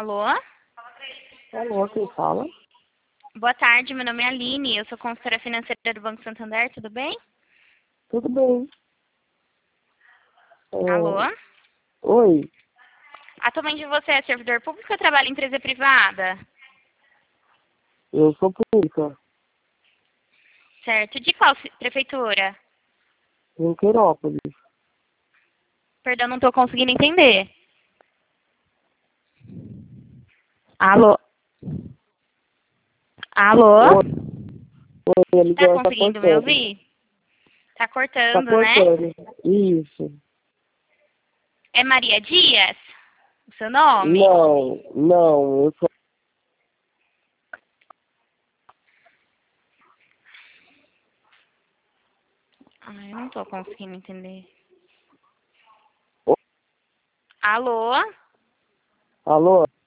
Alô? Alô, quem fala? Boa tarde, meu nome é Aline, eu sou consultora financeira do Banco Santander, tudo bem? Tudo bem. Alô? Oi, Atualmente você é servidor público ou trabalha em empresa privada? eu sou pública, Certo. De qual prefeitura? em Queirópolis. Perdão, não estou conseguindo entender. Alô? Alô? Oi, oi, a Tá ligação tá conseguindo me cortando. ouvir? Tá Tá cortando, né? cortando. Isso. É Maria Dias? O seu nome? Não, eu sou... Ai, eu não tô conseguindo entender. Ô, Alô? alô?